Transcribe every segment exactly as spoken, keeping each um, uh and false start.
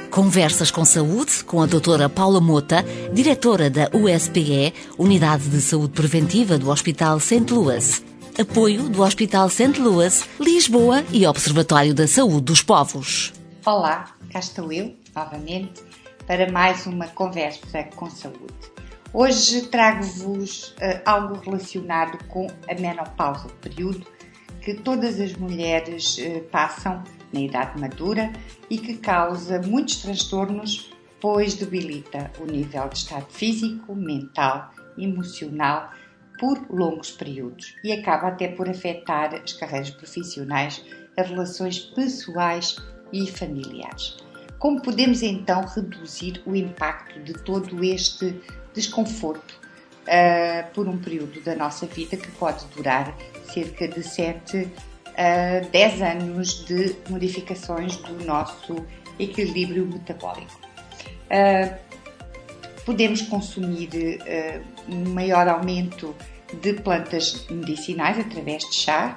Conversas com Saúde, com a doutora Paula Mota, diretora da U S P E, Unidade de Saúde Preventiva do Hospital Saint Louis. Apoio do Hospital Saint Louis, Lisboa e Observatório da Saúde dos Povos. Olá, cá estou eu, novamente, para mais uma Conversa com Saúde. Hoje trago-vos uh, algo relacionado com a menopausa, o período que todas as mulheres uh, passam na idade madura e que causa muitos transtornos, pois debilita o nível de estado físico, mental, emocional por longos períodos e acaba até por afetar as carreiras profissionais, as relações pessoais e familiares. Como podemos então reduzir o impacto de todo este desconforto uh, por um período da nossa vida que pode durar cerca de sete a dez anos de modificações do nosso equilíbrio metabólico? Uh, podemos consumir uh, um maior aumento de plantas medicinais através de chá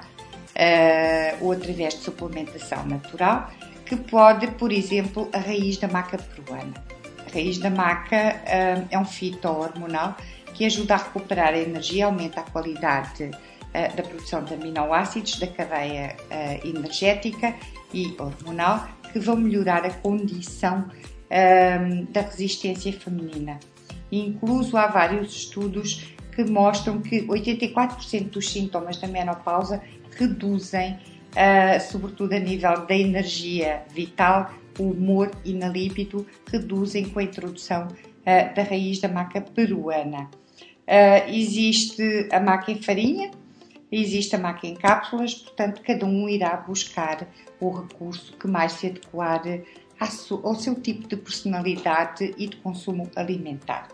uh, ou através de suplementação natural, que pode, por exemplo, a raiz da maca peruana. A raiz da maca uh, é um fito-hormonal que ajuda a recuperar a energia, aumenta a qualidade uh, da produção de aminoácidos, da cadeia uh, energética e hormonal, que vão melhorar a condição uh, da resistência feminina. Incluso há vários estudos que mostram que oitenta e quatro por cento dos sintomas da menopausa reduzem, uh, sobretudo a nível da energia vital, o humor e na libido, reduzem com a introdução uh, da raiz da maca peruana. Uh, existe a maca em farinha, existe a maca em cápsulas, portanto cada um irá buscar o recurso que mais se adequar ao seu tipo de personalidade e de consumo alimentar.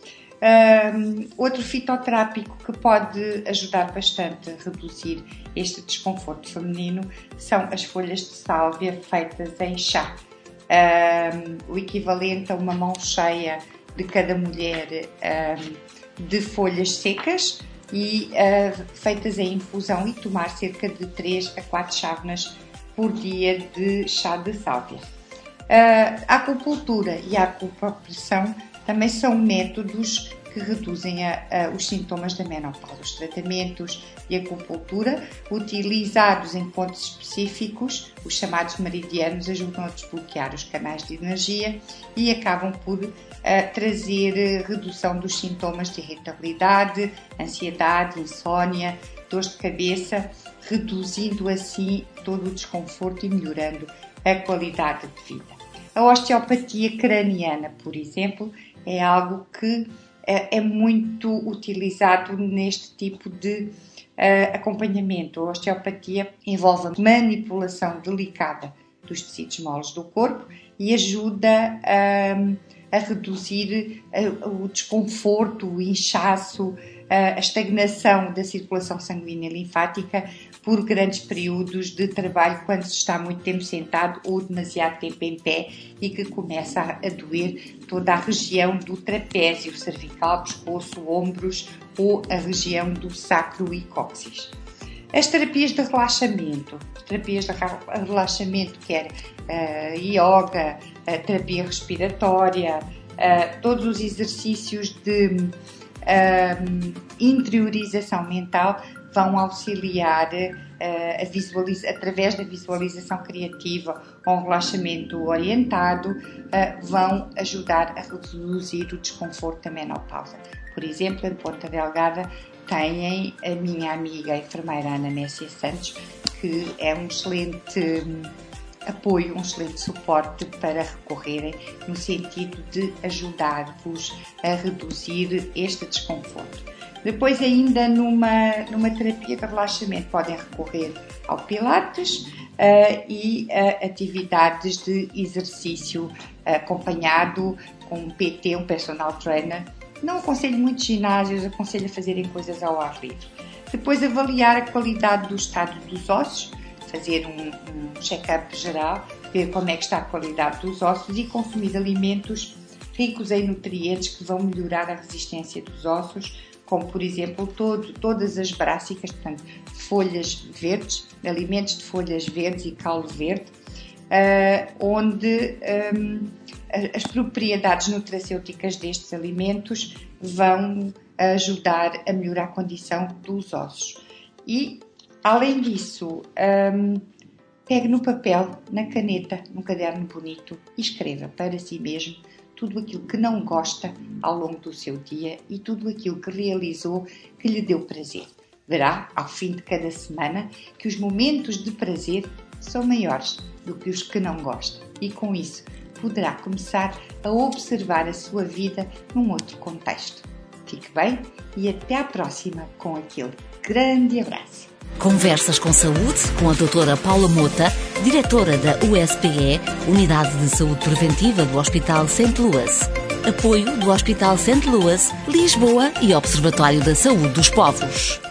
Um, outro fitoterápico que pode ajudar bastante a reduzir este desconforto feminino são as folhas de sálvia feitas em chá. Um, o equivalente a uma mão cheia de cada mulher um, de folhas secas e uh, feitas em infusão, e tomar cerca de três a quatro chávenas por dia de chá de sálvia. Uh, a acupuntura e a acupressão também são métodos que reduzem a, a, os sintomas da menopausa. Os tratamentos de acupuntura, utilizados em pontos específicos, os chamados meridianos, ajudam a desbloquear os canais de energia e acabam por uh, trazer redução dos sintomas de irritabilidade, ansiedade, insónia, dores de cabeça, reduzindo assim todo o desconforto e melhorando a qualidade de vida. A osteopatia craniana, por exemplo, é algo que é muito utilizado neste tipo de uh, acompanhamento. A osteopatia envolve a manipulação delicada dos tecidos moles do corpo e ajuda uh, a reduzir uh, o desconforto, o inchaço, uh, a estagnação da circulação sanguínea linfática por grandes períodos de trabalho, quando se está muito tempo sentado ou demasiado tempo em pé e que começa a doer toda a região do trapézio cervical, pescoço, ombros ou a região do sacro e cóccix. As terapias de relaxamento, terapias de relaxamento, quer uh, yoga, uh, terapia respiratória, uh, todos os exercícios de uh, interiorização mental vão auxiliar uh, a visualiza- através da visualização criativa ou um relaxamento orientado, uh, vão ajudar a reduzir o desconforto da menopausa. Por exemplo, em Ponta Delgada têm a minha amiga a enfermeira Ana Nécia Santos, que é um excelente um, apoio, um excelente suporte para recorrerem no sentido de ajudar-vos a reduzir este desconforto. Depois, ainda numa, numa terapia de relaxamento, podem recorrer ao Pilates uh, e uh, atividades de exercício uh, acompanhado com um P T, um personal trainer. Não aconselho muitos ginásios, aconselho a fazerem coisas ao ar livre. Depois, avaliar a qualidade do estado dos ossos, fazer um, um check-up geral, ver como é que está a qualidade dos ossos e consumir alimentos ricos em nutrientes que vão melhorar a resistência dos ossos, como por exemplo todo, todas as brássicas, portanto folhas verdes, alimentos de folhas verdes e caule verde, uh, onde um, as propriedades nutracêuticas destes alimentos vão ajudar a melhorar a condição dos ossos. E, além disso, um, pegue no papel, na caneta, num caderno bonito e escreva para si mesmo tudo aquilo que não gosta ao longo do seu dia e tudo aquilo que realizou que lhe deu prazer. Verá, ao fim de cada semana, que os momentos de prazer são maiores do que os que não gosta. E com isso, poderá começar a observar a sua vida num outro contexto. Fique bem e até à próxima com aquele grande abraço. Conversas com Saúde com a doutora Paula Mota, diretora da U S P E, Unidade de Saúde Preventiva do Hospital Saint Louis. Apoio do Hospital Saint Louis, Lisboa e Observatório da Saúde dos Povos.